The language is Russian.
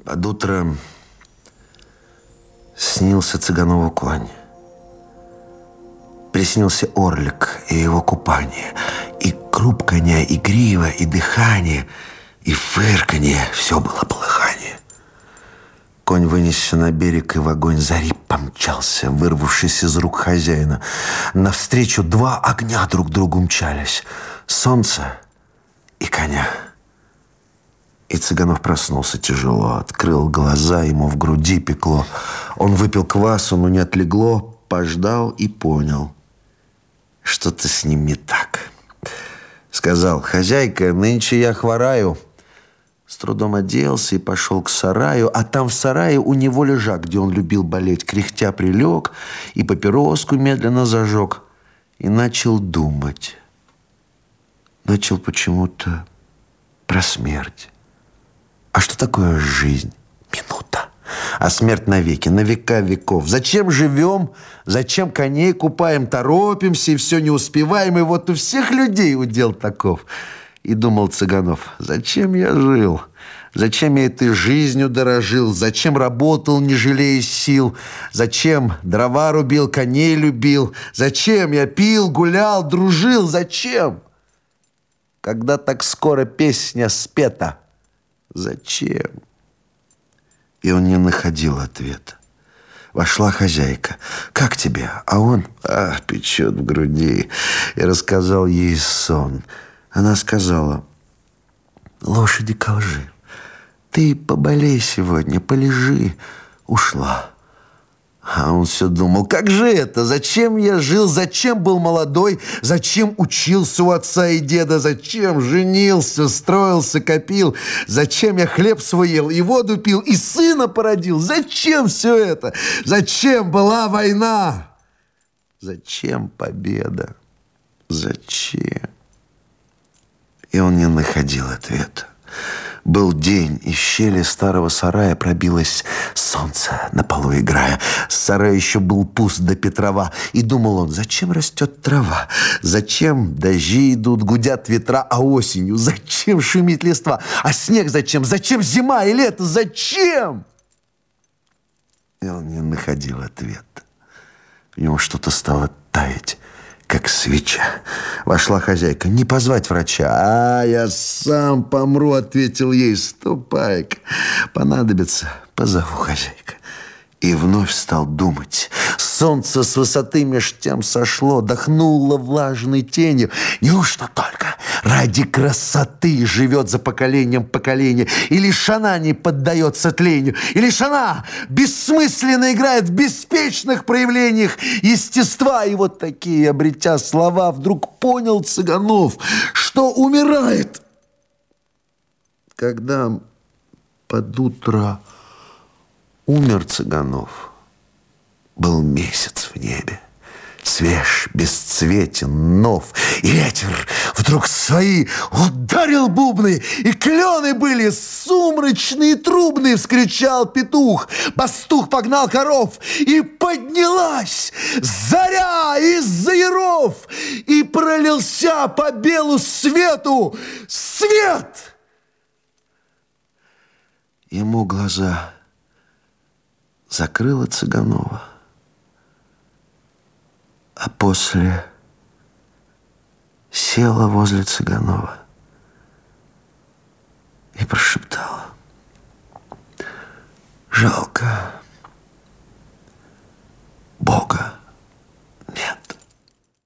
Под утро снился Цыганову конь. Приснился орлик и его купание, и круп коня, и грива, и дыхание, и фырканье. Все было полыхание. Конь вынесся на берег и в огонь зари помчался, вырвавшись из рук хозяина. Навстречу два огня друг другу мчались — солнце и коня. И Цыганов проснулся тяжело, открыл глаза, ему в груди пекло. Он выпил квасу, но не отлегло, пождал и понял, что-то с ним не так. Сказал: «Хозяйка, нынче я хвораю». С трудом оделся и пошел к сараю, а там в сарае у него лежак, где он любил болеть, кряхтя прилег и папироску медленно зажег и начал думать. Начал почему-то про смерть. А что такое жизнь? Минута. А смерть навеки, на века веков. Зачем живем? Зачем коней купаем? Торопимся и все не успеваем. И вот у всех людей удел таков. И думал Цыганов: зачем я жил? Зачем я этой жизнью дорожил? Зачем работал, не жалея сил? Зачем дрова рубил, коней любил? Зачем я пил, гулял, дружил? Зачем? Когда так скоро песня спета, зачем? И он не находил ответа. Вошла хозяйка. «Как тебе?» А он: печет в груди. И рассказал ей сон. Она сказала: «Лошади ко лжи. Ты поболей сегодня, полежи». Ушла. А он все думал: как же это? Зачем я жил? Зачем был молодой? Зачем учился у отца и деда? Зачем женился, строился, копил? Зачем я хлеб свой ел и воду пил, и сына породил? Зачем все это? Зачем была война? Зачем победа? Зачем? И он не находил ответа. Был день, из щели старого сарая пробилось солнце, на полу играя. Сарай еще был пуст до Петрова. И думал он: зачем растет трава? Зачем дожди идут, гудят ветра, а осенью зачем шумит листва? А снег зачем? Зачем зима и лето? Зачем? И он не находил ответа. В нем что-то стало таять, как свеча. Вошла хозяйка. «Не позвать врача?» «Я сам помру», — ответил ей. «Ступай-ка, понадобится, позову, хозяйка». И вновь стал думать. Солнце с высоты меж тем сошло, дохнуло влажной тенью. Неужто только ради красоты живет за поколением поколение? И лишь она не поддается тлению, и лишь она бессмысленно играет в беспечных проявлениях естества. И вот такие, обретя слова, вдруг понял Цыганов, что умирает. Когда под утро умер Цыганов, был месяц в небе, свеж, бесцветен, нов. И ветер вдруг свои ударил бубны, и клены были сумрачные, трубные. Вскричал петух, пастух погнал коров, и поднялась заря из-за яров, и пролился по белу свету свет. Ему глаза закрыла Цыганова, а после села возле Цыганова и прошептала: «Жалко,